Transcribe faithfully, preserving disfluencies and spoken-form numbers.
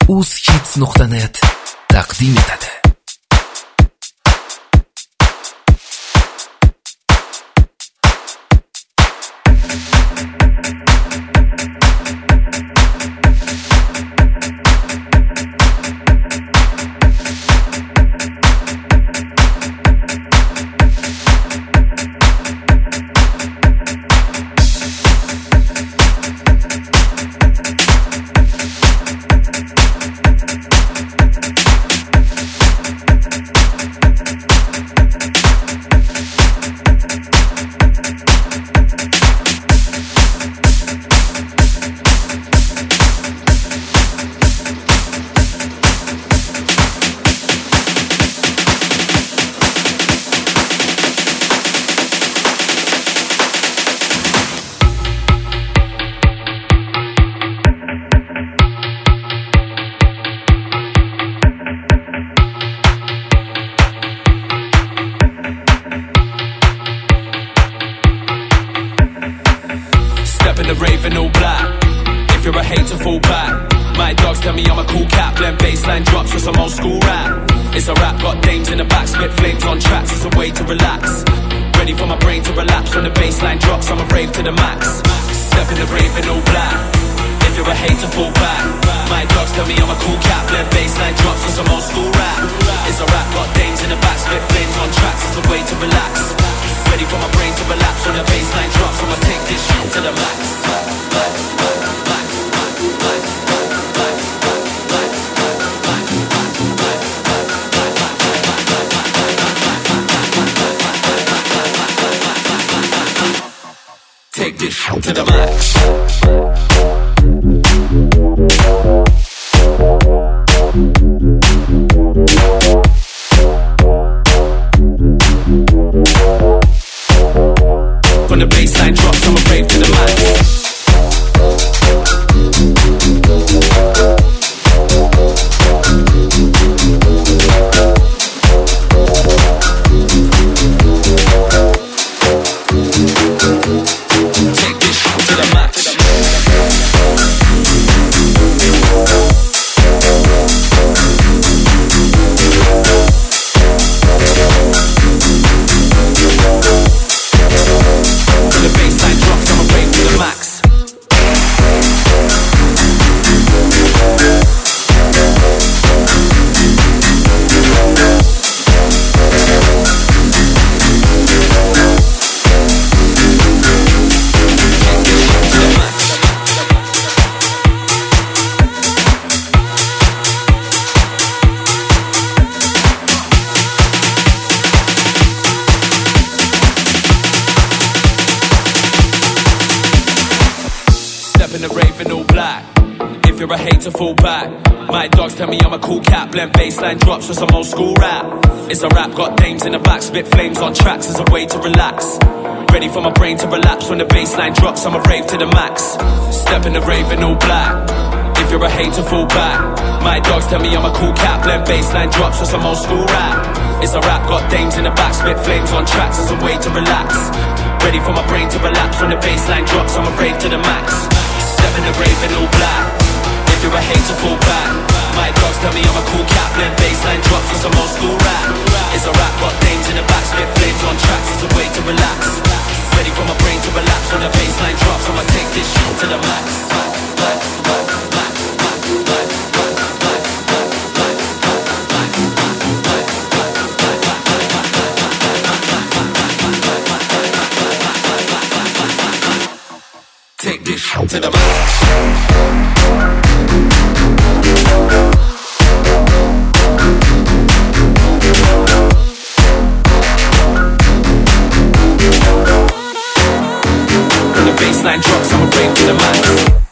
uz nuqta net taqdim etadi. Step in the rave in all black. If you're a hater, fall back. My dogs tell me I'm a cool cat. Blend bassline drops with some old school rap. It's a rap, got dames in the back. Spit flames on tracks, it's a way to relax. Ready for my brain to relapse. When the bassline drops, I'm a rave to the max. Step in the rave in all black. If you're a hater, fall back. My dogs tell me I'm a cool cat. Blend bassline drops with some old school rap. It's a rap, got dames in the back. Spit flames on tracks, it's a way to relax. Ready for my brain to relapse. When the bassline drops, I'ma take this shit to the max. Take this shit to the max. When the bassline drops, I'ma rave to the max. Take this shit to the max. In the rave in all black. If you're a hater, fall back. My dogs tell me I'm a cool cat. Blend bassline drops with some old school rap. It's a rap, got dames in the back. Spit flames on tracks as a way to relax. Ready for my brain to relapse. When the bassline drops, I'm a rave to the max. Step in the rave in all black. If you're a hater, fall back. My dogs tell me I'm a cool cat. Blend bassline drops with some old school rap. It's a rap, got dames in the back. Spit flames on tracks as a way to relax. Ready for my brain to relapse. When the bassline drops, I'm a rave to the max. Step in the rave in all black. If you're a hater, fall back. My dogs tell me I'm a cool cat. Blend bassline drops with some old school rap. It's a rap, got dames in the back. Spit flames on tracks, it's a way to relax. Ready for my brain to relapse. When the bassline drops, I'ma take this shit to the max. Take this shit to the max. When the bassline drops, I'ma rave to the max.